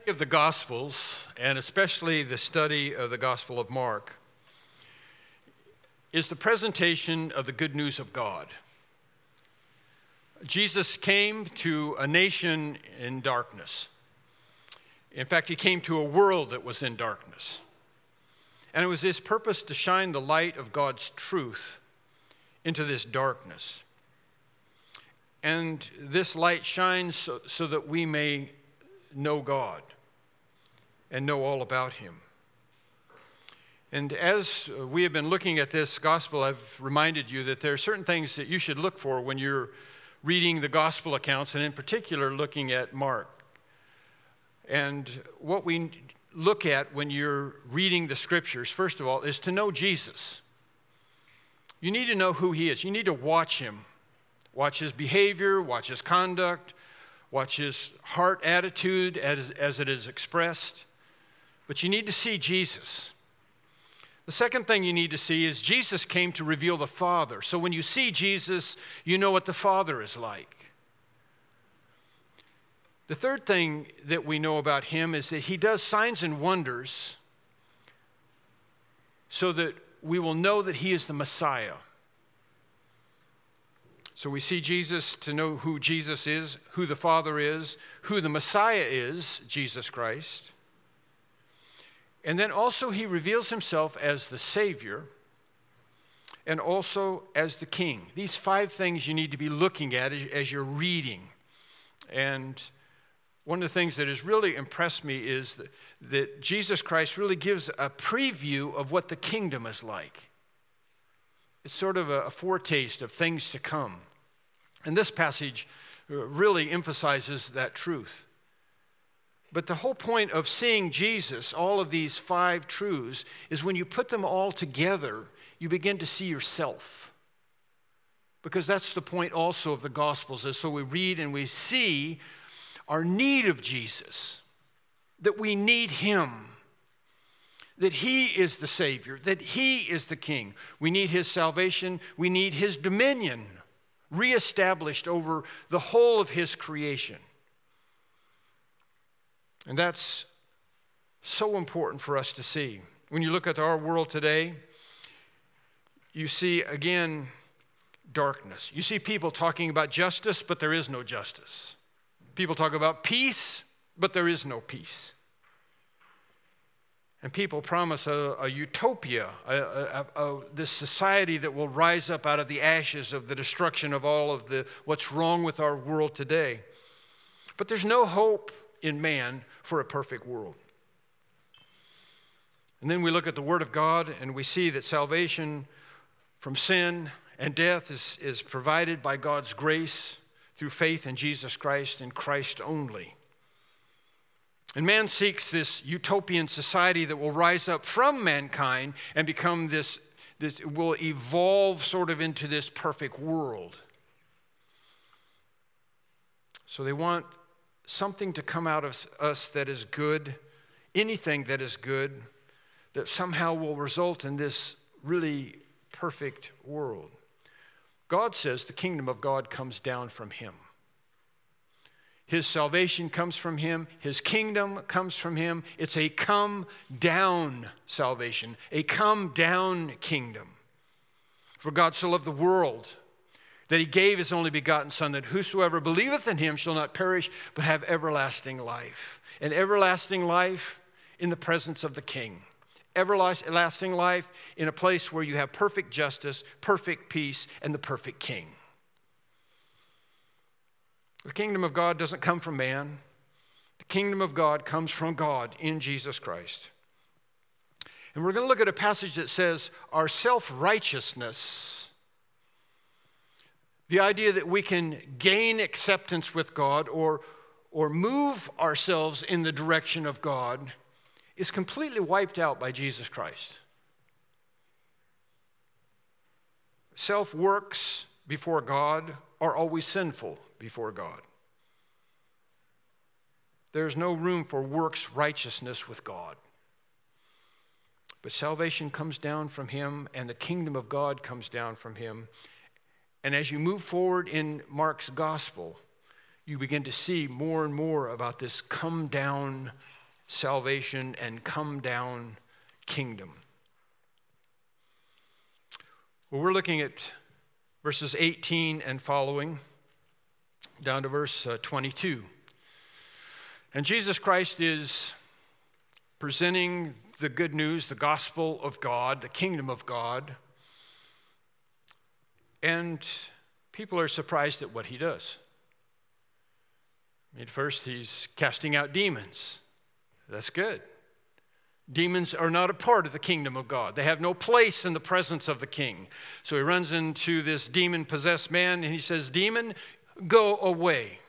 Of the Gospels, and especially the study of the Gospel of Mark, is the presentation of the good news of God. Jesus came to a nation in darkness. In fact, he came to a world that was in darkness. And it was his purpose to shine the light of God's truth into this darkness. And this light shines so that we may know God and know all about him. And as we have been looking at this gospel, I've reminded you that there are certain things that you should look for when you're reading the gospel accounts, and in particular looking at Mark. And what we look at when you're reading the scriptures, first of all, is to know Jesus. You need to know who he is. You need to watch him. Watch his behavior, watch his conduct, watch his heart attitude as it is expressed. But you need to see Jesus. The second thing you need to see is Jesus came to reveal the Father. So when you see Jesus, you know what the Father is like. The third thing that we know about him is that he does signs and wonders so that we will know that he is the Messiah. So we see Jesus to know who Jesus is, who the Father is, who the Messiah is, Jesus Christ. And then also he reveals himself as the Savior and also as the King. These 5 things you need to be looking at as you're reading. And one of the things that has really impressed me is that Jesus Christ really gives a preview of what the kingdom is like. It's sort of a foretaste of things to come. And this passage really emphasizes that truth. But the whole point of seeing Jesus, all of these 5 truths, is when you put them all together, you begin to see yourself. Because that's the point also of the Gospels, is so we read and we see our need of Jesus, that we need him, that he is the Savior, that he is the King. We need his salvation, we need his dominion reestablished over the whole of his creation. And that's so important for us to see. When you look at our world today, you see, again, darkness. You see people talking about justice, but there is no justice. People talk about peace, but there is no peace. And people promise a utopia, this society that will rise up out of the ashes of the destruction of all of what's wrong with our world today. But there's no hope in man for a perfect world. And then we look at the Word of God and we see that salvation from sin and death is provided by God's grace through faith in Jesus Christ and Christ only. And man seeks this utopian society that will rise up from mankind and become this will evolve sort of into this perfect world. So they want something to come out of us that is good, anything that is good, that somehow will result in this really perfect world. God says the kingdom of God comes down from him. His salvation comes from him. His kingdom comes from him. It's a come-down salvation, a come-down kingdom. For God so loved the world that he gave his only begotten Son, that whosoever believeth in him shall not perish, but have everlasting life. And everlasting life in the presence of the King. Everlasting life in a place where you have perfect justice, perfect peace, and the perfect King. The kingdom of God doesn't come from man. The kingdom of God comes from God in Jesus Christ. And we're going to look at a passage that says our self-righteousness, the idea that we can gain acceptance with God or move ourselves in the direction of God, is completely wiped out by Jesus Christ. Self-works before God are always sinful before God. There's no room for works righteousness with God. But salvation comes down from him, and the kingdom of God comes down from him. And as you move forward in Mark's gospel, you begin to see more and more about this come down salvation and come down kingdom. Well, we're looking at verses 18 and following, down to verse 22. And Jesus Christ is presenting the good news, the gospel of God, the kingdom of God. And people are surprised at what he does. At first, he's casting out demons. That's good. Demons are not a part of the kingdom of God. They have no place in the presence of the king. So he runs into this demon-possessed man, and he says, "Demon, go away."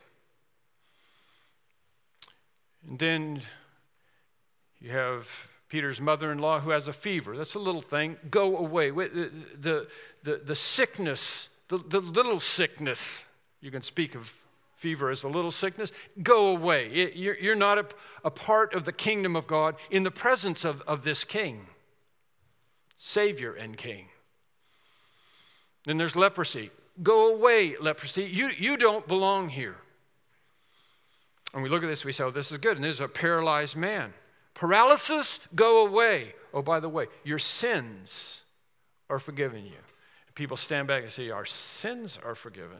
And then you have Peter's mother-in-law who has a fever. That's a little thing. Go away. The sickness, the little sickness, you can speak of fever as a little sickness, go away. You're not a part of the kingdom of God in the presence of this king, Savior and King. Then there's leprosy. Go away, leprosy. You don't belong here. And we look at this, we say, oh, this is good. And there's a paralyzed man. Paralysis, go away. Oh, by the way, your sins are forgiven you. People stand back and say, our sins are forgiven.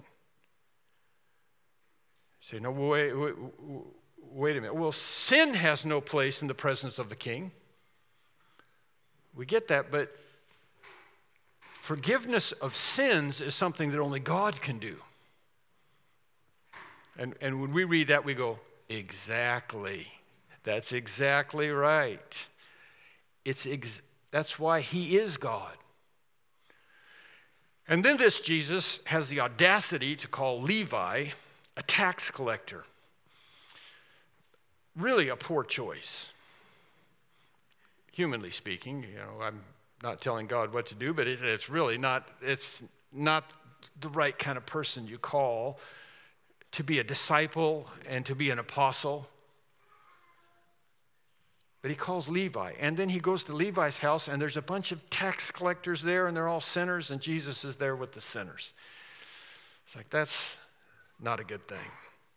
Say, no, wait a minute. Well, sin has no place in the presence of the king. We get that, but forgiveness of sins is something that only God can do. And when we read that, we go, exactly. That's exactly right. That's why he is God. And then this Jesus has the audacity to call Levi a tax collector. Really a poor choice. Humanly speaking, I'm not telling God what to do, but it's really not, it's not the right kind of person you call to be a disciple and to be an apostle. But he calls Levi, and then he goes to Levi's house, and there's a bunch of tax collectors there, and they're all sinners, and Jesus is there with the sinners. It's like, that's not a good thing.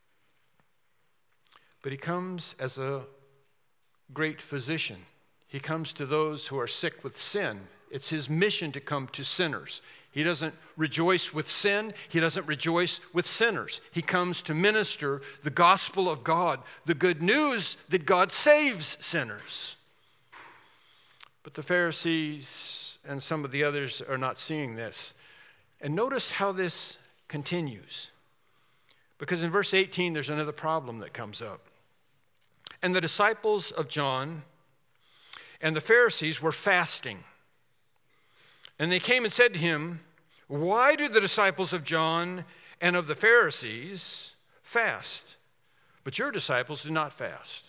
But he comes as a great physician. He comes to those who are sick with sin. It's his mission to come to sinners. He doesn't rejoice with sin. He doesn't rejoice with sinners. He comes to minister the gospel of God, the good news that God saves sinners. But the Pharisees and some of the others are not seeing this. And notice how this continues. Because in verse 18, there's another problem that comes up. And the disciples of John and the Pharisees were fasting. And they came and said to him, "Why do the disciples of John and of the Pharisees fast, but your disciples do not fast?"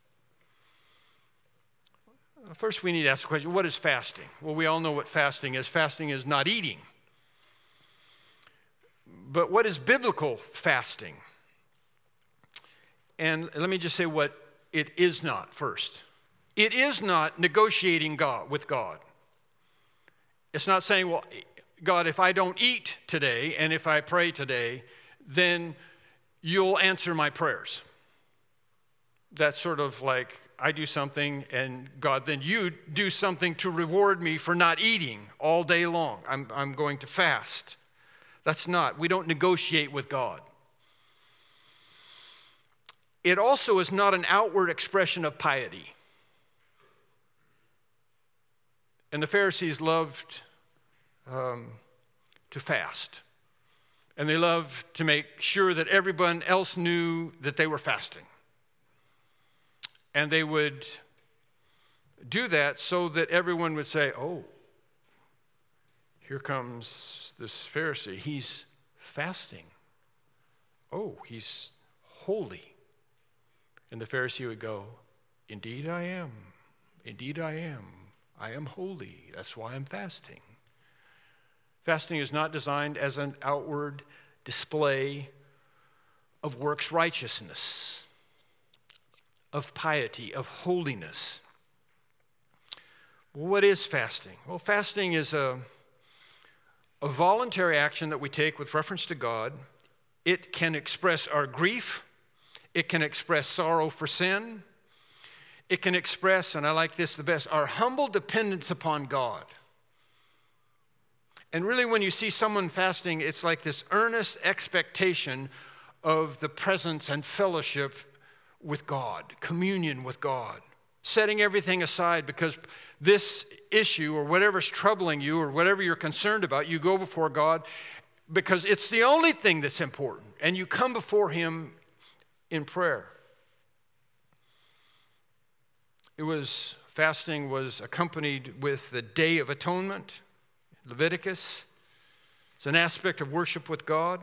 First, we need to ask the question, what is fasting? Well, we all know what fasting is. Fasting is not eating. But what is biblical fasting? And let me just say what it is not first. It is not negotiating with God. It's not saying, well, God, if I don't eat today and if I pray today, then you'll answer my prayers. That's sort of like I do something and God, then you do something to reward me for not eating all day long. I'm going to fast. That's not. We don't negotiate with God. It also is not an outward expression of piety. And the Pharisees loved to fast. And they loved to make sure that everyone else knew that they were fasting. And they would do that so that everyone would say, oh, here comes this Pharisee. He's fasting. Oh, he's holy. And the Pharisee would go, indeed I am. Indeed I am. I am holy. That's why I'm fasting. Fasting is not designed as an outward display of works righteousness, of piety, of holiness. Well, what is fasting? Well, fasting is a voluntary action that we take with reference to God. It can express our grief. It can express sorrow for sin. It can express, and I like this the best, our humble dependence upon God. And really when you see someone fasting, it's like this earnest expectation of the presence and fellowship with God, communion with God, setting everything aside because this issue or whatever's troubling you or whatever you're concerned about, you go before God because it's the only thing that's important, and you come before Him in prayer. Fasting was accompanied with the Day of Atonement, Leviticus. It's an aspect of worship with God.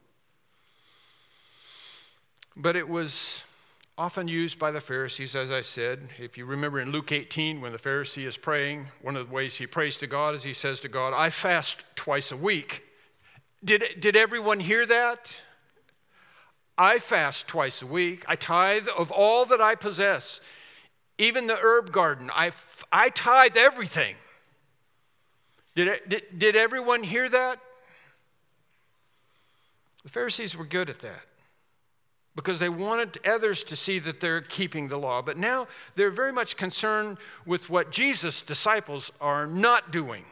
But it was often used by the Pharisees, as I said. If you remember in Luke 18, when the Pharisee is praying, one of the ways he prays to God is he says to God, I fast twice a week. Did everyone hear that? I fast twice a week. I tithe of all that I possess. Even the herb garden, I tithe everything. Did everyone hear that? The Pharisees were good at that because they wanted others to see that they're keeping the law. But now they're very much concerned with what Jesus' disciples are not doing.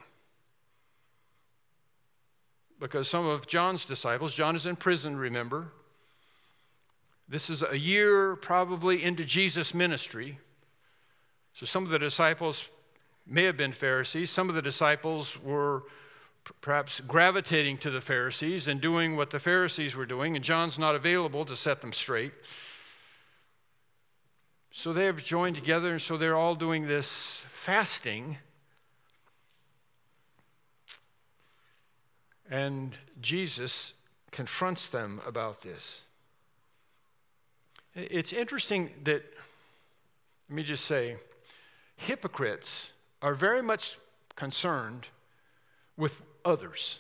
Because some of John's disciples, John is in prison, remember. This is a year probably into Jesus' ministry. So some of the disciples may have been Pharisees. Some of the disciples were perhaps gravitating to the Pharisees and doing what the Pharisees were doing, and John's not available to set them straight. So they have joined together, and so they're all doing this fasting. And Jesus confronts them about this. It's interesting that, let me just say, hypocrites are very much concerned with others.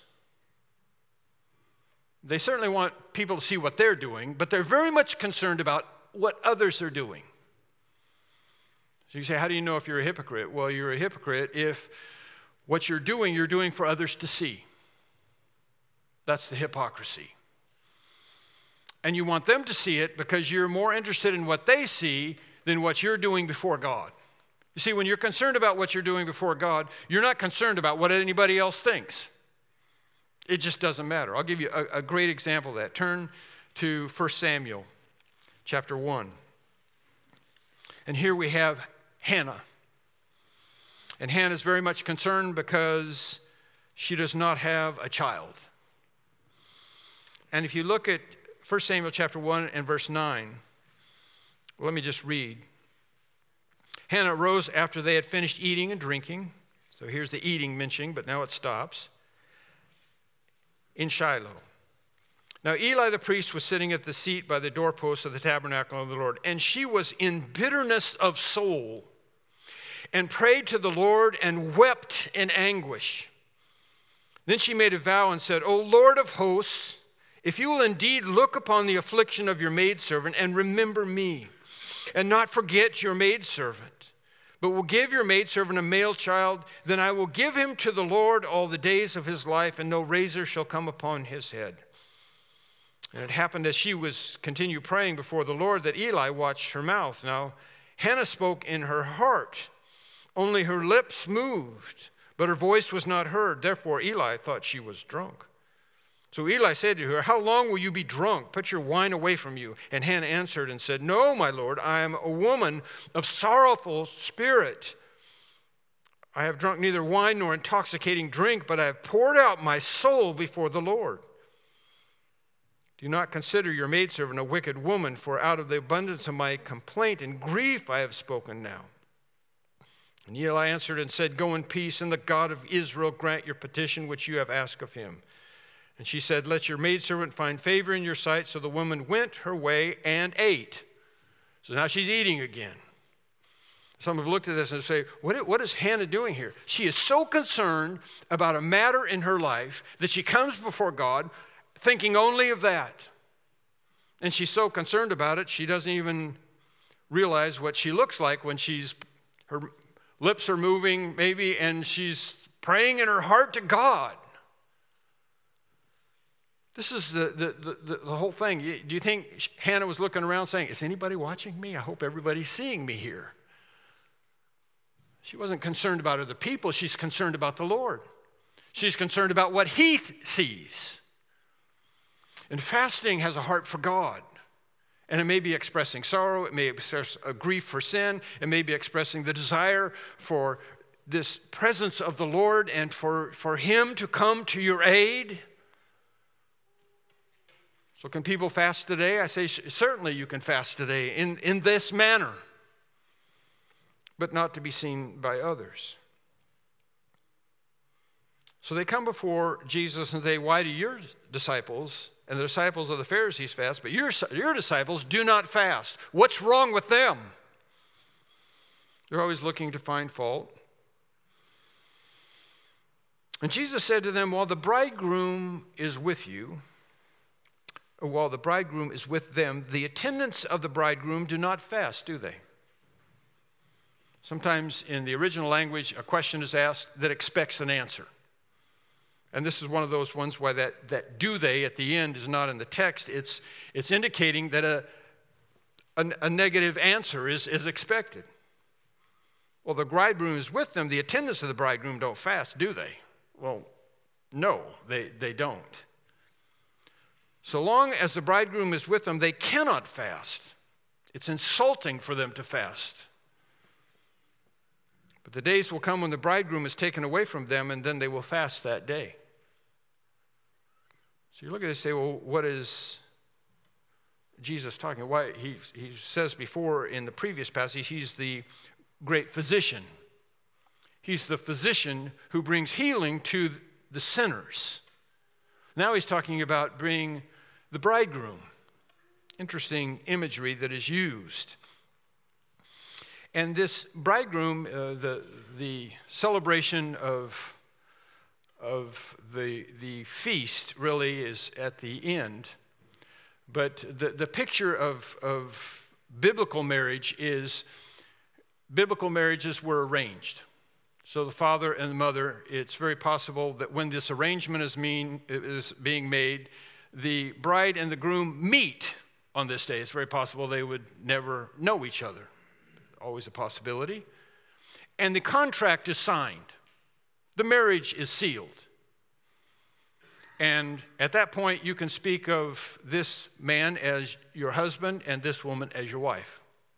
They certainly want people to see what they're doing, but they're very much concerned about what others are doing. So you say, how do you know if you're a hypocrite? Well, you're a hypocrite if what you're doing for others to see. That's the hypocrisy. And you want them to see it because you're more interested in what they see than what you're doing before God. You see, when you're concerned about what you're doing before God, you're not concerned about what anybody else thinks. It just doesn't matter. I'll give you a great example of that. Turn to 1 Samuel chapter 1. And here we have Hannah. And Hannah is very much concerned because she does not have a child. And if you look at 1 Samuel chapter 1 and verse 9, let me just read. Hannah rose after they had finished eating and drinking. So here's the eating mentioning, but now it stops. In Shiloh. Now Eli the priest was sitting at the seat by the doorpost of the tabernacle of the Lord, and she was in bitterness of soul and prayed to the Lord and wept in anguish. Then she made a vow and said, O Lord of hosts, if you will indeed look upon the affliction of your maidservant and remember me, and not forget your maidservant, but will give your maidservant a male child, then I will give him to the Lord all the days of his life, and no razor shall come upon his head. And it happened as she was continued praying before the Lord that Eli watched her mouth. Now Hannah spoke in her heart, only her lips moved, but her voice was not heard. Therefore Eli thought she was drunk. So Eli said to her, How long will you be drunk? Put your wine away from you. And Hannah answered and said, No, my Lord, I am a woman of sorrowful spirit. I have drunk neither wine nor intoxicating drink, but I have poured out my soul before the Lord. Do not consider your maidservant a wicked woman, for out of the abundance of my complaint and grief I have spoken now. And Eli answered and said, Go in peace, and the God of Israel grant your petition which you have asked of him. And she said, Let your maidservant find favor in your sight. So the woman went her way and ate. So now she's eating again. Some have looked at this and say, what is Hannah doing here? She is so concerned about a matter in her life that she comes before God thinking only of that. And she's so concerned about it, she doesn't even realize what she looks like when her lips are moving maybe, and she's praying in her heart to God. This is the whole thing. Do you think Hannah was looking around saying, Is anybody watching me? I hope everybody's seeing me here. She wasn't concerned about other people. She's concerned about the Lord. She's concerned about what he sees. And fasting has a heart for God. And it may be expressing sorrow. It may express a grief for sin. It may be expressing the desire for this presence of the Lord and for him to come to your aid. So can people fast today? I say certainly you can fast today in this manner, but not to be seen by others. So they come before Jesus and say, why do your disciples and the disciples of the Pharisees fast, but your disciples do not fast? What's wrong with them? They're always looking to find fault. And Jesus said to them, while the bridegroom is with them, the attendants of the bridegroom do not fast, do they? Sometimes in the original language, a question is asked that expects an answer. And this is one of those ones why that do they at the end is not in the text. It's indicating that a negative answer is expected. Well, the bridegroom is with them. The attendants of the bridegroom don't fast, do they? Well, no, they don't. So long as the bridegroom is with them, they cannot fast. It's insulting for them to fast. But the days will come when the bridegroom is taken away from them, and then they will fast that day. So you look at this and say, well, what is Jesus talking about? Why he says before in the previous passage, he's the great physician. He's the physician who brings healing to the sinners. Now he's talking about being the bridegroom. Interesting imagery that is used. And this bridegroom, the celebration of the feast really is at the end. But the picture of biblical marriage is, biblical marriages were arranged. So the father and the mother, it's very possible that when this arrangement is being made, the bride and the groom meet on this day. It's very possible they would never know each other. Always a possibility. And the contract is signed. The marriage is sealed. And at that point, you can speak of this man as your husband and this woman as your wife.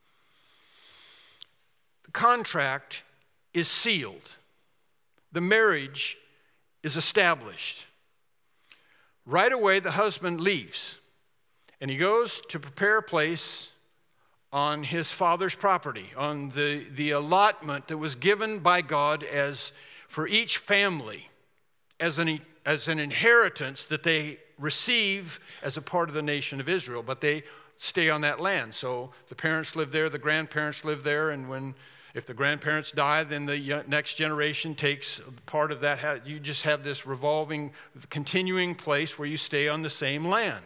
The contract is sealed. The marriage is established. Right away, the husband leaves, and he goes to prepare a place on his father's property, on the allotment that was given by God as for each family, as an inheritance that they receive as a part of the nation of Israel, but they stay on that land. So the parents live there, the grandparents live there, and if the grandparents die, then the next generation takes part of that. You just have this revolving, continuing place where you stay on the same land.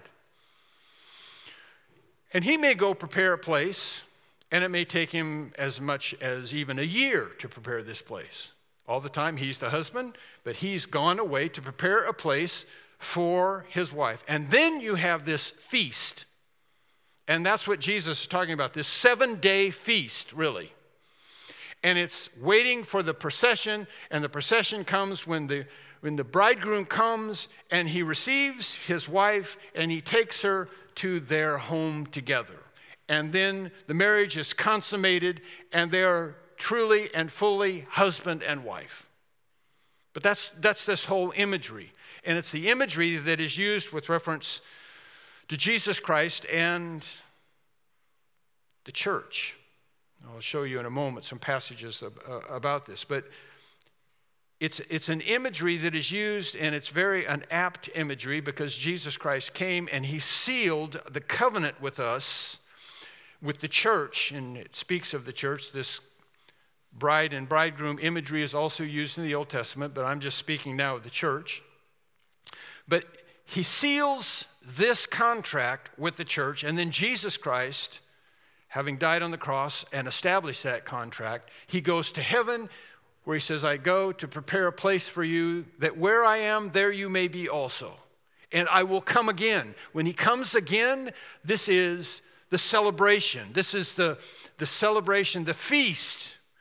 And he may go prepare a place, and it may take him as much as even a year to prepare this place. All the time he's the husband, but he's gone away to prepare a place for his wife. And then you have this feast. And that's what Jesus is talking about, this 7-day feast, really. And it's waiting for the procession, and the procession comes when the bridegroom comes, and he receives his wife, and he takes her to their home together. And then the marriage is consummated, and they are truly and fully husband and wife. But that's this whole imagery. And it's the imagery that is used with reference to Jesus Christ and the church. I'll show you in a moment some passages about this. But it's an imagery that is used, and it's an apt imagery because Jesus Christ came and he sealed the covenant with us, with the church. And it speaks of the church. This bride and bridegroom imagery is also used in the Old Testament, but I'm just speaking now of the church. But he seals this contract with the church, and then Jesus Christ, having died on the cross and established that contract, he goes to heaven where he says, I go to prepare a place for you that where I am, there you may be also. And I will come again. When he comes again, this is the celebration. This is the celebration, the feast.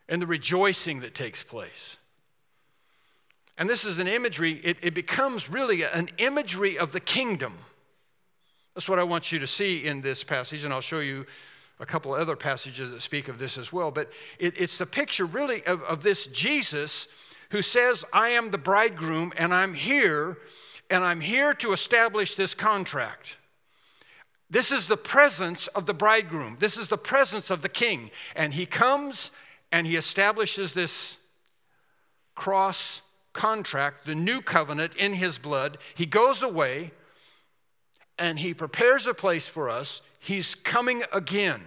and the rejoicing that takes place. And this is an imagery, it becomes really an imagery of the kingdom. That's what I want you to see in this passage, and I'll show you a couple of other passages that speak of this as well. But it's the picture really of this Jesus who says, I am the bridegroom, and I'm here to establish this contract. This is the presence of the bridegroom. This is the presence of the king. And he comes and he establishes this cross contract, the new covenant in his blood. He goes away and he prepares a place for us. He's coming again.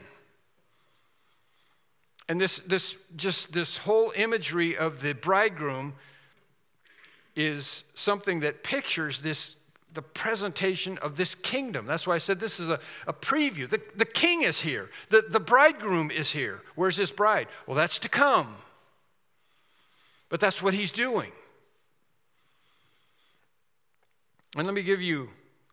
And this whole imagery of the bridegroom is something that pictures the presentation of this kingdom. That's why I said this is a preview. The king is here. The bridegroom is here. Where's his bride? Well, that's to come. But that's what he's doing. And let me give you,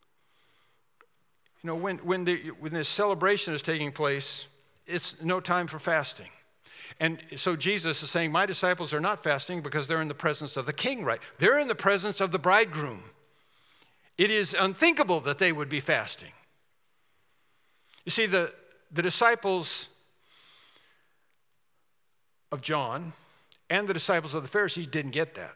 when this celebration is taking place, it's no time for fasting. And so Jesus is saying, my disciples are not fasting because they're in the presence of the king, right? They're in the presence of the bridegroom. It is unthinkable that they would be fasting. You see, the disciples of John and the disciples of the Pharisees didn't get that.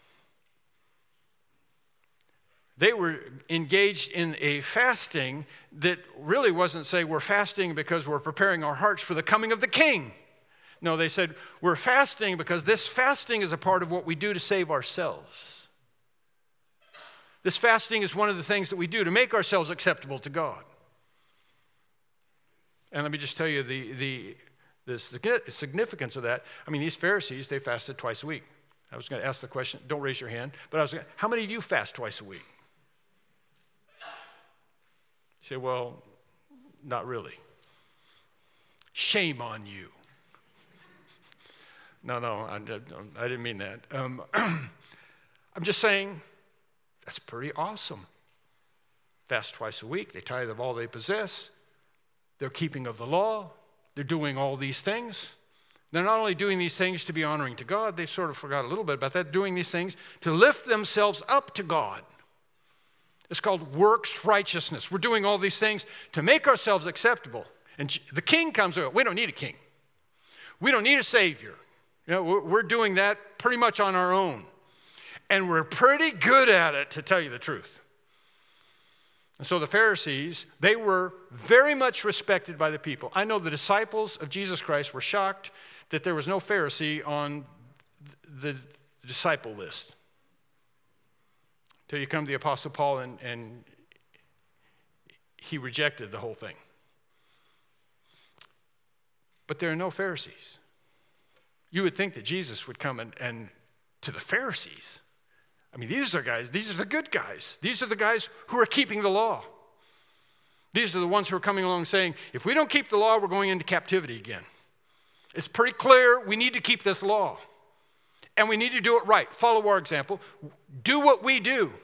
They were engaged in a fasting that really wasn't saying we're fasting because we're preparing our hearts for the coming of the king. No, they said we're fasting because this fasting is a part of what we do to save ourselves. This fasting is one of the things that we do to make ourselves acceptable to God. And let me just tell you the significance of that. I mean, these Pharisees, they fasted twice a week. I was going to ask the question, don't raise your hand, but how many of you fast twice a week? You say, well, not really. Shame on you. No, I didn't mean that. I'm just saying, that's pretty awesome. Fast twice a week. They tithe of all they possess. They're keeping of the law. They're doing all these things. They're not only doing these things to be honoring to God, they sort of forgot a little bit about that, doing these things to lift themselves up to God. It's called works righteousness. We're doing all these things to make ourselves acceptable. And the king comes over. We don't need a king. We don't need a savior. We're doing that pretty much on our own. And we're pretty good at it, to tell you the truth. And so the Pharisees, they were very much respected by the people. I know the disciples of Jesus Christ were shocked that there was no Pharisee on the disciple list. Till you come to the Apostle Paul and he rejected the whole thing. But there are no Pharisees. You would think that Jesus would come and to the Pharisees. I mean, these are the good guys. These are the guys who are keeping the law. These are the ones who are coming along saying, if we don't keep the law, we're going into captivity again. It's pretty clear we need to keep this law. And we need to do it right. Follow our example. Do what we do.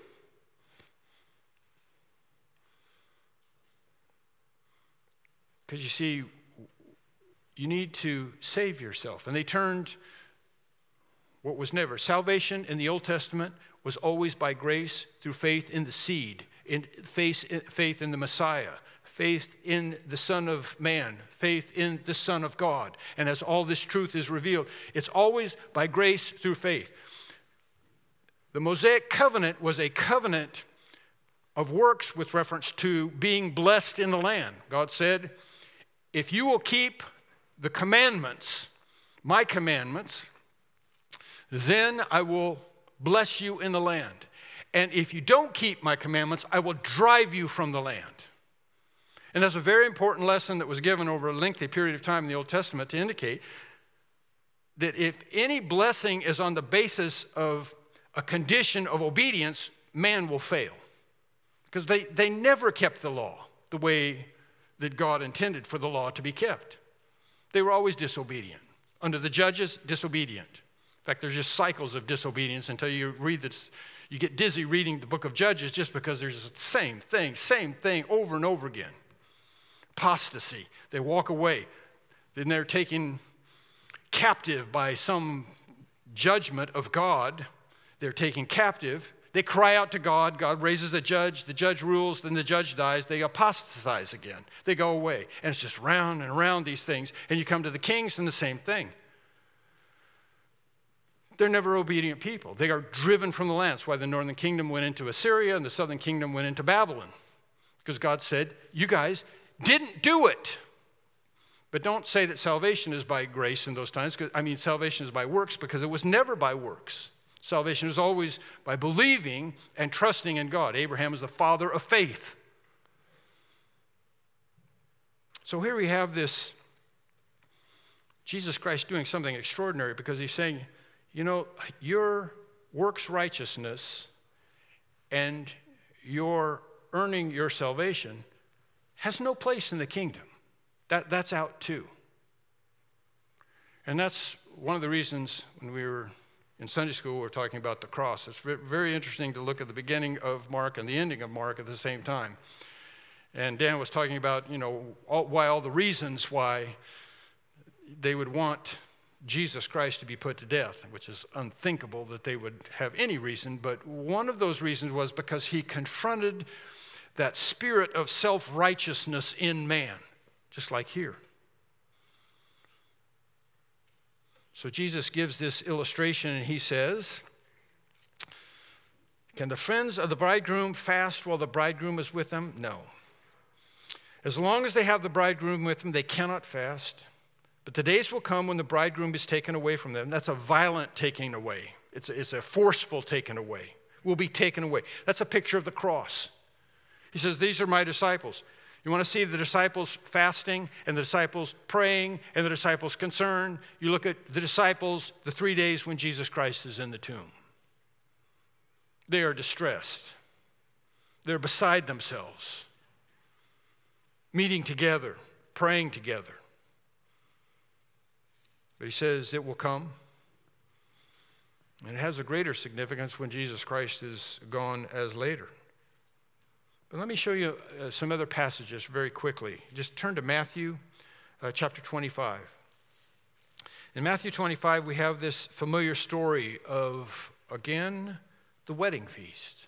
Because you see, you need to save yourself. And they turned what was never. Salvation in the Old Testament was always by grace through faith in the seed, faith in the Messiah, faith in the Son of Man, faith in the Son of God. And as all this truth is revealed, it's always by grace through faith. The Mosaic covenant was a covenant of works with reference to being blessed in the land. God said, if you will keep the commandments, my commandments, then I will bless you in the land. And if you don't keep my commandments, I will drive you from the land. And that's a very important lesson that was given over a lengthy period of time in the Old Testament to indicate that if any blessing is on the basis of a condition of obedience, man will fail. Because they never kept the law the way that God intended for the law to be kept. They were always disobedient. Under the judges, disobedient. In fact, there's just cycles of disobedience until you read this. You get dizzy reading the book of Judges just because there's the same thing over and over again. Apostasy. They walk away. Then they're taking captive by some judgment of God. They're taken captive. They cry out to God. God raises a judge. The judge rules. Then the judge dies. They apostatize again. They go away. And it's just round and around these things. And you come to the kings and the same thing. They're never obedient people. They are driven from the land. That's why the northern kingdom went into Assyria and the southern kingdom went into Babylon. Because God said, you guys didn't do it. But don't say that salvation is by grace in those times. Salvation is by works, because it was never by works. Salvation is always by believing and trusting in God. Abraham is the father of faith. So here we have this Jesus Christ doing something extraordinary, because he's saying, your works righteousness and your earning your salvation has no place in the kingdom. That's out too. And that's one of the reasons when we were in Sunday school, we were talking about the cross. It's very interesting to look at the beginning of Mark and the ending of Mark at the same time. And Dan was talking about, all the reasons why they would want Jesus Christ to be put to death, which is unthinkable that they would have any reason. But one of those reasons was because he confronted that spirit of self-righteousness in man, just like here. So Jesus gives this illustration, and he says, can the friends of the bridegroom fast while the bridegroom is with them? No. As long as they have the bridegroom with them, they cannot fast. But the days will come when the bridegroom is taken away from them. That's a violent taking away. It's a forceful taking away. Will be taken away. That's a picture of the cross. He says, these are my disciples. You want to see the disciples fasting and the disciples praying and the disciples concerned? You look at the disciples the 3 days when Jesus Christ is in the tomb. They are distressed. They're beside themselves. Meeting together, praying together. But he says it will come. And it has a greater significance when Jesus Christ is gone as later. But let me show you some other passages very quickly. Just turn to Matthew chapter 25. In Matthew 25, we have this familiar story of, again, the wedding feast.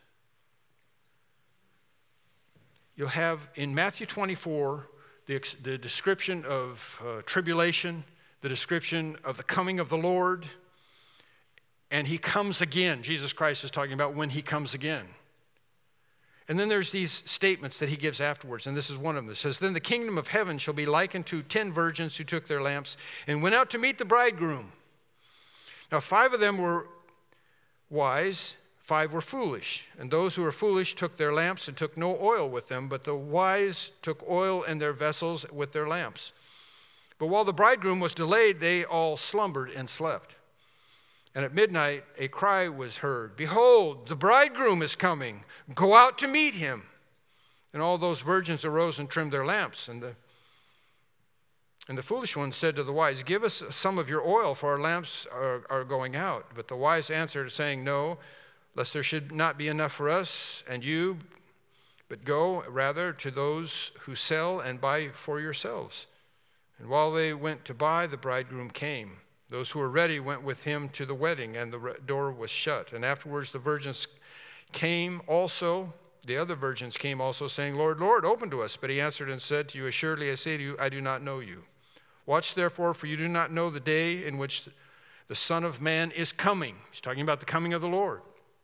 You'll have in Matthew 24 the description of tribulation, the description of the coming of the Lord, and he comes again. Jesus Christ is talking about when he comes again. And then there's these statements that he gives afterwards, and this is one of them. It says, then the kingdom of heaven shall be likened to 10 virgins who took their lamps and went out to meet the bridegroom. Now 5 of them were wise, 5 were foolish. And those who were foolish took their lamps and took no oil with them, but the wise took oil in their vessels with their lamps. But while the bridegroom was delayed, they all slumbered and slept. And at midnight, a cry was heard, behold, the bridegroom is coming. Go out to meet him. And all those virgins arose and trimmed their lamps. And the foolish ones said to the wise, give us some of your oil, for our lamps are going out. But the wise answered, saying, no, lest there should not be enough for us and you, but go rather to those who sell and buy for yourselves. And while they went to buy, the bridegroom came. Those who were ready went with him to the wedding, and the door was shut. And afterwards the virgins came also, the other virgins came also, saying, Lord, Lord, open to us. But he answered and said to you, assuredly I say to you, I do not know you. Watch therefore, for you do not know the day in which the Son of Man is coming. He's talking about the coming of the Lord.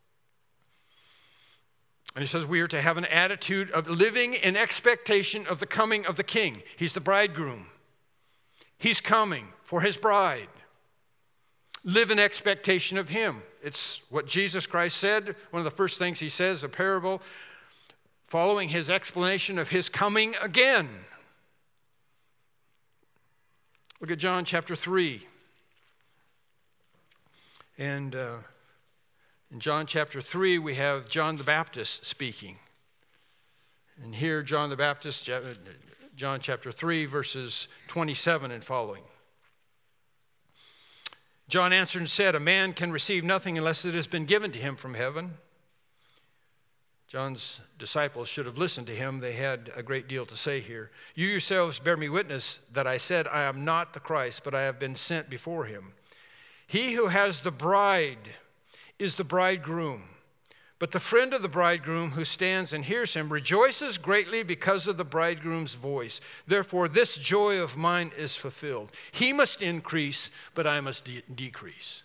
And he says we are to have an attitude of living in expectation of the coming of the King. He's the bridegroom. He's coming for his bride. Live in expectation of him. It's what Jesus Christ said. One of the first things he says, a parable, following his explanation of his coming again. Look at John chapter 3. And in John chapter 3, we have John the Baptist speaking. And here, John the Baptist, John chapter 3, verses 27 and following. John answered and said, a man can receive nothing unless it has been given to him from heaven. John's disciples should have listened to him. They had a great deal to say here. You yourselves bear me witness that I said, I am not the Christ, but I have been sent before him. He who has the bride is the bridegroom. But the friend of the bridegroom who stands and hears him rejoices greatly because of the bridegroom's voice. Therefore, this joy of mine is fulfilled. He must increase, but I must decrease.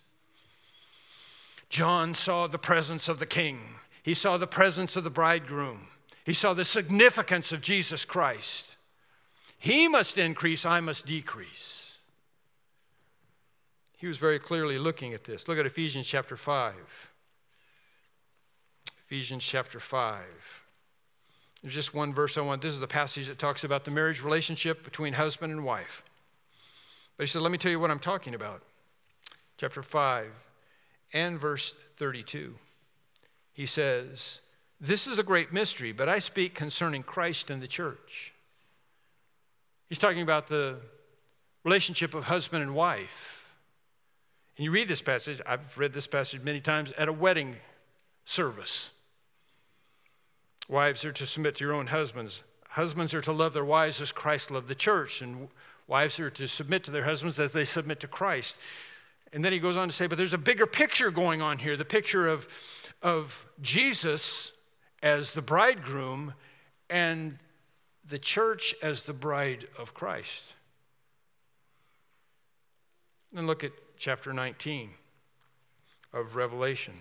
John saw the presence of the King. He saw the presence of the bridegroom. He saw the significance of Jesus Christ. He must increase, I must decrease. He was very clearly looking at this. Look at Ephesians chapter 5. Ephesians chapter 5. There's just one verse I want. This is the passage that talks about the marriage relationship between husband and wife. But he said, let me tell you what I'm talking about. Chapter 5 and verse 32. He says, this is a great mystery, but I speak concerning Christ and the church. He's talking about the relationship of husband and wife. And you read this passage, I've read this passage many times at a wedding service. Wives are to submit to your own husbands. Husbands are to love their wives as Christ loved the church. And wives are to submit to their husbands as they submit to Christ. And then he goes on to say, but there's a bigger picture going on here. The picture of Jesus as the bridegroom and the church as the bride of Christ. Then look at chapter 19 of Revelation.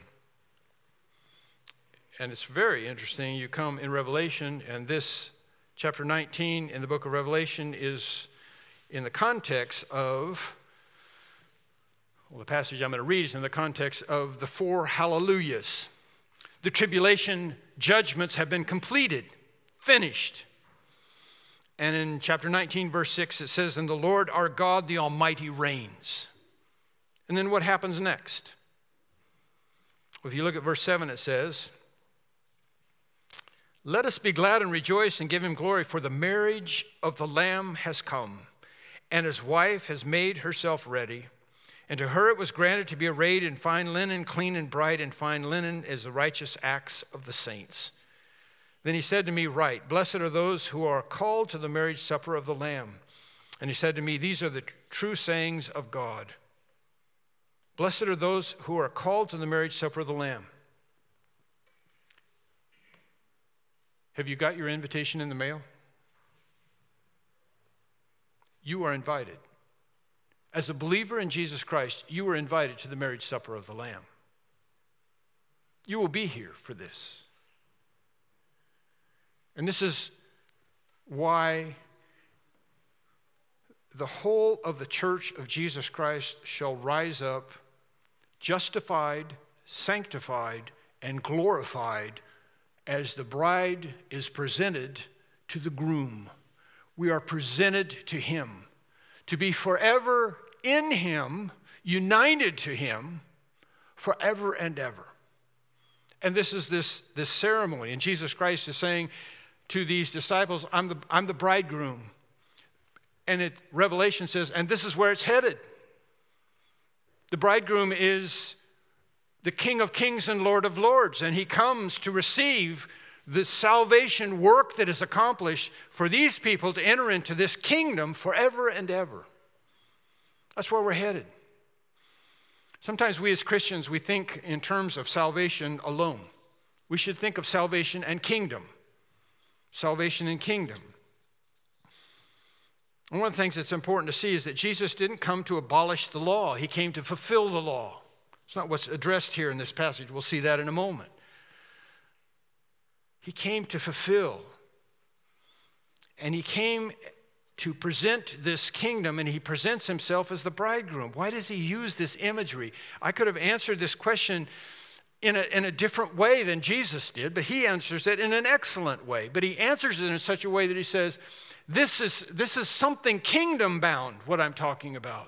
And it's very interesting. You come in Revelation, and this chapter 19 in the book of Revelation is in the context of, well, the passage I'm going to read is in the context of the 4 hallelujahs. The tribulation judgments have been completed, finished. And in chapter 19, verse 6, it says, and the Lord our God, the Almighty, reigns. And then what happens next? Well, if you look at verse 7, it says, let us be glad and rejoice and give him glory, for the marriage of the Lamb has come, and his wife has made herself ready. And to her it was granted to be arrayed in fine linen, clean and bright, and fine linen is the righteous acts of the saints. Then he said to me, write, blessed are those who are called to the marriage supper of the Lamb. And he said to me, these are the true sayings of God. Blessed are those who are called to the marriage supper of the Lamb. Have you got your invitation in the mail? You are invited. As a believer in Jesus Christ, you are invited to the marriage supper of the Lamb. You will be here for this. And this is why the whole of the church of Jesus Christ shall rise up justified, sanctified, and glorified as the bride is presented to the groom. We are presented to him to be forever in him, united to him forever and ever. And this is this ceremony. And Jesus Christ is saying to these disciples, I'm the bridegroom. And Revelation says, and this is where it's headed. The bridegroom is the King of Kings and Lord of Lords, and he comes to receive the salvation work that is accomplished for these people to enter into this kingdom forever and ever. That's where we're headed. Sometimes we as Christians, we think in terms of salvation alone. We should think of salvation and kingdom. Salvation and kingdom. And one of the things that's important to see is that Jesus didn't come to abolish the law. He came to fulfill the law. It's not what's addressed here in this passage. We'll see that in a moment. He came to fulfill. And he came to present this kingdom, and he presents himself as the bridegroom. Why does he use this imagery? I could have answered this question in a different way than Jesus did, but he answers it in an excellent way. But he answers it in such a way that he says, this is something kingdom-bound, what I'm talking about.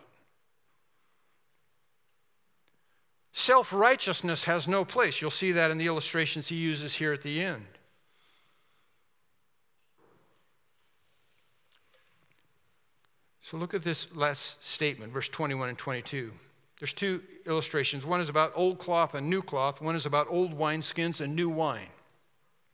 Self-righteousness has no place. You'll see that in the illustrations he uses here at the end. So look at this last statement, verse 21 and 22. There's two illustrations. One is about old cloth and new cloth. One is about old wineskins and new wine.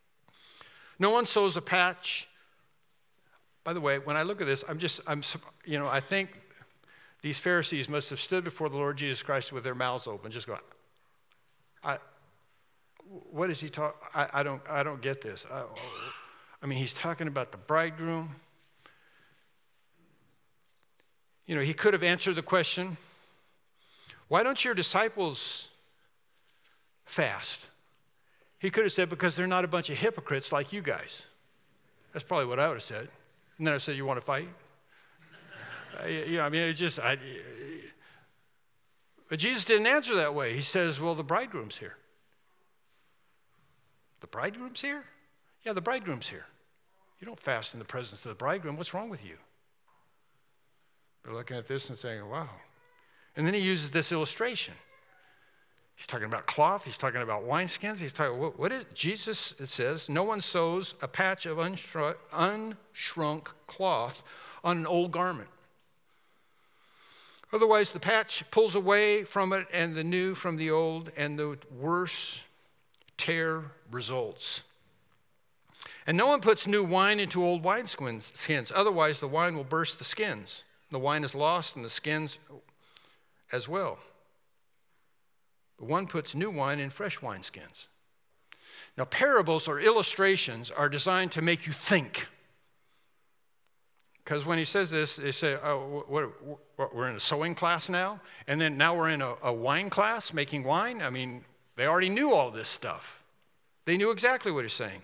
No one sews a patch. By the way, when I look at this, I think these Pharisees must have stood before the Lord Jesus Christ with their mouths open, just going, what is he talking? I don't get this. He's talking about the bridegroom. He could have answered the question, why don't your disciples fast? He could have said, because they're not a bunch of hypocrites like you guys. That's probably what I would have said. And then I said, you want to fight? But Jesus didn't answer that way. He says, well, the bridegroom's here. The bridegroom's here? Yeah, the bridegroom's here. You don't fast in the presence of the bridegroom. What's wrong with you? They're looking at this and saying, wow. And then he uses this illustration. He's talking about cloth. He's talking about wineskins. He's talking, what is Jesus? It says, no one sews a patch of unshrunk cloth on an old garment. Otherwise, the patch pulls away from it and the new from the old, and the worse tear results. And no one puts new wine into old wineskins. Otherwise, the wine will burst the skins. The wine is lost and the skins as well. But one puts new wine in fresh wineskins. Now, parables or illustrations are designed to make you think. Because when he says this, they say, oh, we're in a sewing class now? And then now we're in a wine class, making wine? They already knew all this stuff. They knew exactly what he's saying.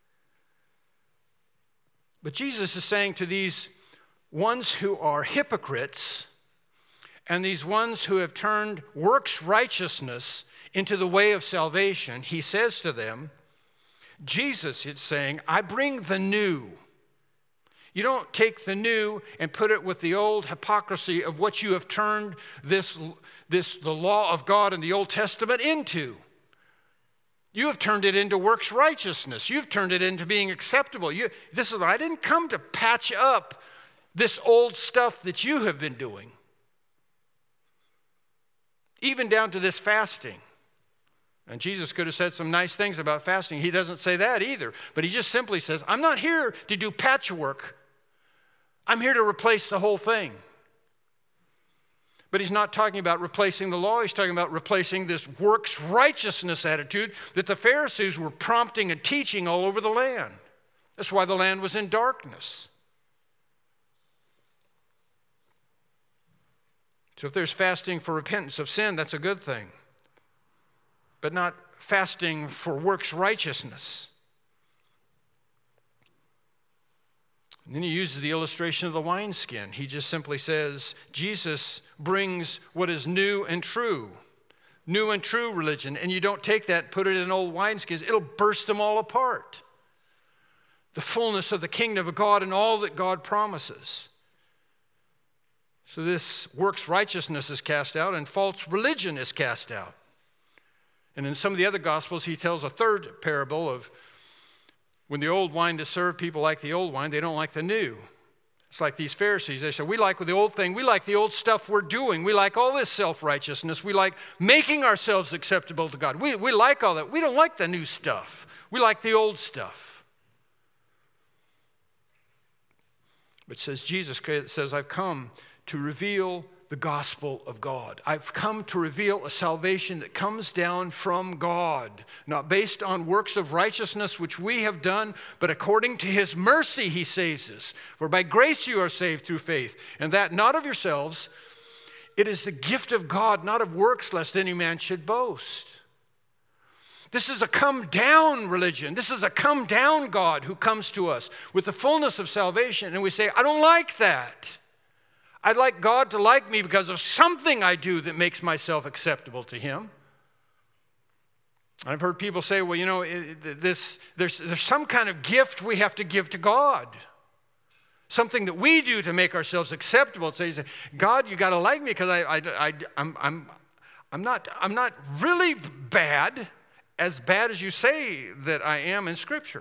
But Jesus is saying to these ones who are hypocrites and these ones who have turned works righteousness into the way of salvation, he says to them, Jesus is saying, I bring the new. You don't take the new and put it with the old hypocrisy of what you have turned the law of God in the Old Testament into. You have turned it into works righteousness. You've turned it into being acceptable. I didn't come to patch up this old stuff that you have been doing. Even down to this fasting. And Jesus could have said some nice things about fasting. He doesn't say that either. But he just simply says, I'm not here to do patchwork. I'm here to replace the whole thing. But he's not talking about replacing the law. He's talking about replacing this works righteousness attitude that the Pharisees were prompting and teaching all over the land. That's why the land was in darkness. So if there's fasting for repentance of sin, that's a good thing. But not fasting for works righteousness. And then he uses the illustration of the wineskin. He just simply says, Jesus brings what is new and true religion. And you don't take that and put it in old wineskins. It'll burst them all apart. The fullness of the kingdom of God and all that God promises. So this works righteousness is cast out and false religion is cast out. And in some of the other Gospels, he tells a third parable of when the old wine is served, people like the old wine, they don't like the new. It's like these Pharisees. They say, we like the old thing. We like the old stuff we're doing. We like all this self-righteousness. We like making ourselves acceptable to God. We like all that. We don't like the new stuff. We like the old stuff. But Jesus says, I've come to reveal the gospel of God. I've come to reveal a salvation that comes down from God, not based on works of righteousness which we have done, but according to his mercy he saves us. For by grace you are saved through faith, and that not of yourselves. It is the gift of God, not of works, lest any man should boast. This is a come-down religion. This is a come-down God who comes to us with the fullness of salvation, and we say, I don't like that. I'd like God to like me because of something I do that makes myself acceptable to him. I've heard people say, well, there's some kind of gift we have to give to God. Something that we do to make ourselves acceptable. So you say, God, you got to like me because I'm not really bad as you say that I am in Scripture.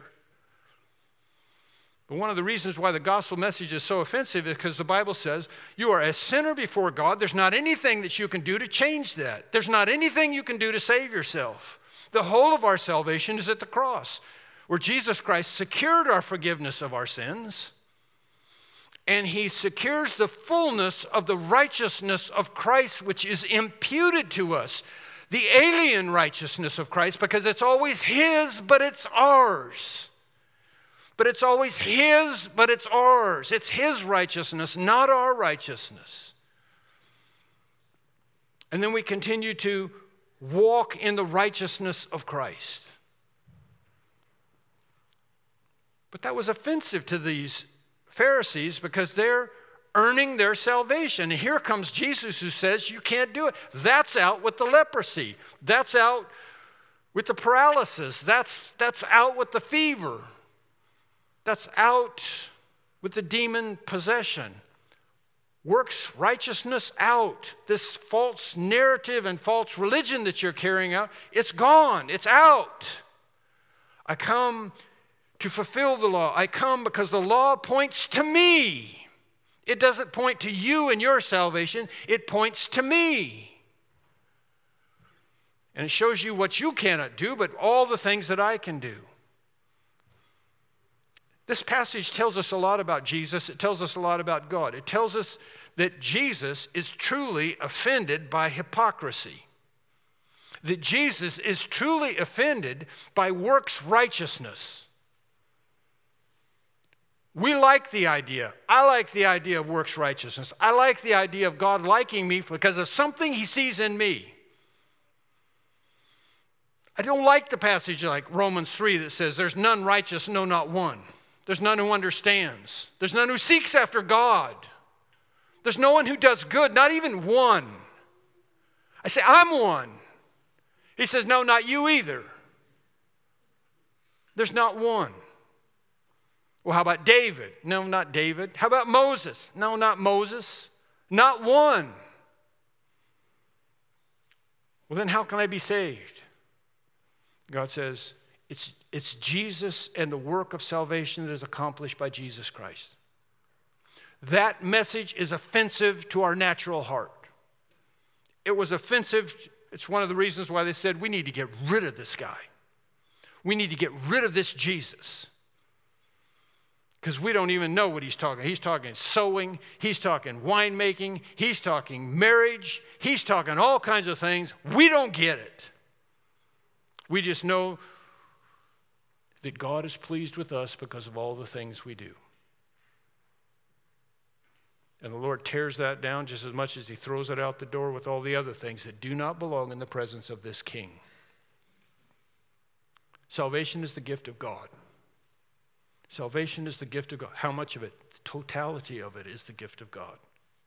But one of the reasons why the gospel message is so offensive is because the Bible says you are a sinner before God. There's not anything that you can do to change that. There's not anything you can do to save yourself. The whole of our salvation is at the cross. where Jesus Christ secured our forgiveness of our sins, and he secures the fullness of the righteousness of Christ, which is imputed to us. The alien righteousness of Christ, because it's always his, but it's ours. But it's always his, but it's ours. It's his righteousness, not our righteousness. And then we continue to walk in the righteousness of Christ. But that was offensive to these Pharisees because they're earning their salvation. And here comes Jesus who says you can't do it. That's out with the leprosy. That's out with the paralysis. That's out with the fever. That's out with the demon possession. Works righteousness out. This false narrative and false religion that you're carrying out, it's gone. It's out. I come to fulfill the law. I come because the law points to me. It doesn't point to you and your salvation. It points to me. And it shows you what you cannot do, but all the things that I can do. This passage tells us a lot about Jesus. It tells us a lot about God. It tells us that Jesus is truly offended by hypocrisy. That Jesus is truly offended by works righteousness. We like the idea. I like the idea of works righteousness. I like the idea of God liking me because of something he sees in me. I don't like the passage like Romans 3 that says, there's none righteous, no, not one. There's none who understands. There's none who seeks after God. There's no one who does good, not even one. I say, I'm one. He says, no, not you either. There's not one. Well, how about David? No, not David. How about Moses? No, not Moses. Not one. Well, then how can I be saved? God says, it's Jesus and the work of salvation that is accomplished by Jesus Christ. That message is offensive to our natural heart. It was offensive. It's one of the reasons why they said, we need to get rid of this guy. We need to get rid of this Jesus. Because we don't even know what he's talking. He's talking sowing. He's talking winemaking. He's talking marriage. He's talking all kinds of things. We don't get it. We just know that God is pleased with us because of all the things we do. And the Lord tears that down just as much as he throws it out the door with all the other things that do not belong in the presence of this King. Salvation is the gift of God. Salvation is the gift of God. How much of it? The totality of it is the gift of God.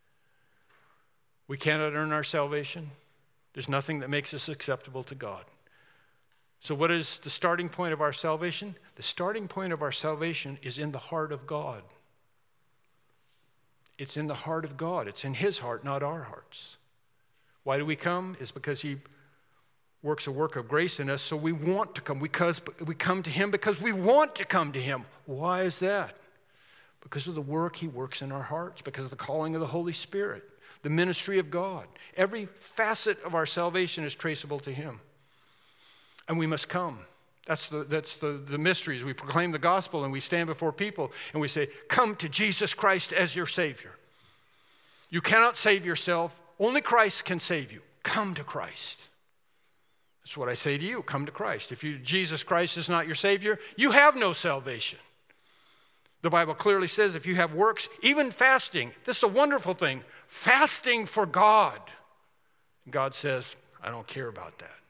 We cannot earn our salvation. There's nothing that makes us acceptable to God. So what is the starting point of our salvation? The starting point of our salvation is in the heart of God. It's in the heart of God. It's in his heart, not our hearts. Why do we come? It's because he works a work of grace in us, so we want to come. We come to him because we want to come to him. Why is that? Because of the work he works in our hearts, because of the calling of the Holy Spirit, the ministry of God. Every facet of our salvation is traceable to him. And we must come. That's the mysteries. We proclaim the gospel and we stand before people and we say, come to Jesus Christ as your Savior. You cannot save yourself. Only Christ can save you. Come to Christ. That's what I say to you. Come to Christ. If Jesus Christ is not your Savior, you have no salvation. The Bible clearly says if you have works, even fasting, this is a wonderful thing, fasting for God. God says, I don't care about that.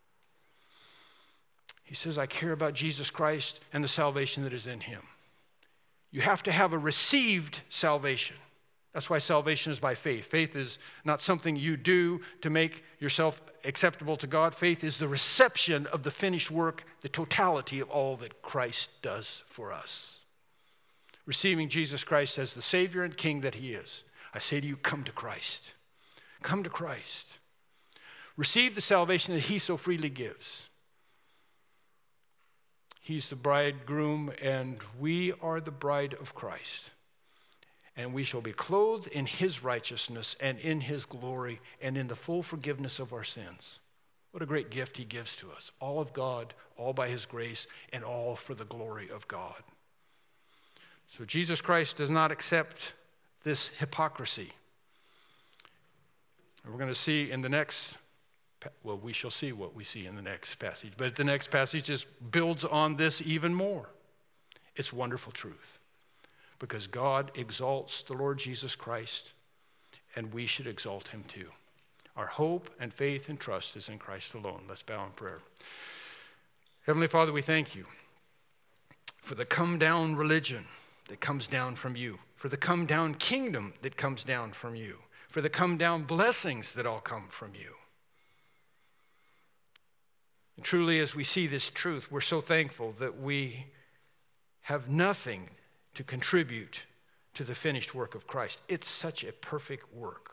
He says, I care about Jesus Christ and the salvation that is in him. You have to have a received salvation. That's why salvation is by faith. Faith is not something you do to make yourself acceptable to God. Faith is the reception of the finished work, the totality of all that Christ does for us. Receiving Jesus Christ as the Savior and King that he is. I say to you, come to Christ. Come to Christ. Receive the salvation that he so freely gives. He's the bridegroom, and we are the bride of Christ. And we shall be clothed in his righteousness and in his glory and in the full forgiveness of our sins. What a great gift he gives to us. All of God, all by his grace, and all for the glory of God. So Jesus Christ does not accept this hypocrisy. And we're going to see in the next, well, we shall see what we see in the next passage. But the next passage just builds on this even more. It's wonderful truth. Because God exalts the Lord Jesus Christ, and we should exalt him too. Our hope and faith and trust is in Christ alone. Let's bow in prayer. Heavenly Father, we thank you for the come-down religion that comes down from you, for the come-down kingdom that comes down from you, for the come-down blessings that all come from you. And truly, as we see this truth, we're so thankful that we have nothing to contribute to the finished work of Christ. It's such a perfect work.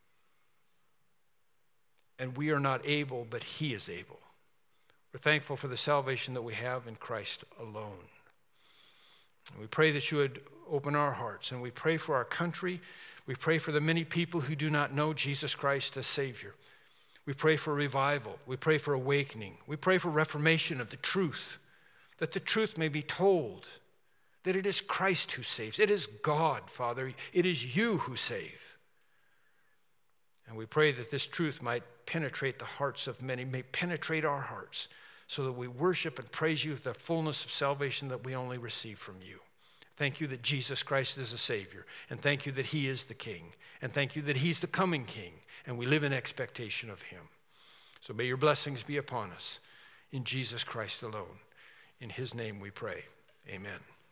And we are not able, but he is able. We're thankful for the salvation that we have in Christ alone. And we pray that you would open our hearts, and we pray for our country. We pray for the many people who do not know Jesus Christ as Savior. We pray for revival. We pray for awakening. We pray for reformation of the truth, that the truth may be told, that it is Christ who saves. It is God, Father. It is you who save. And we pray that this truth might penetrate the hearts of many, may penetrate our hearts, so that we worship and praise you with the fullness of salvation that we only receive from you. Thank you that Jesus Christ is a Savior, and thank you that he is the King, and thank you that he's the coming King, and we live in expectation of him. So may your blessings be upon us in Jesus Christ alone. In his name we pray. Amen.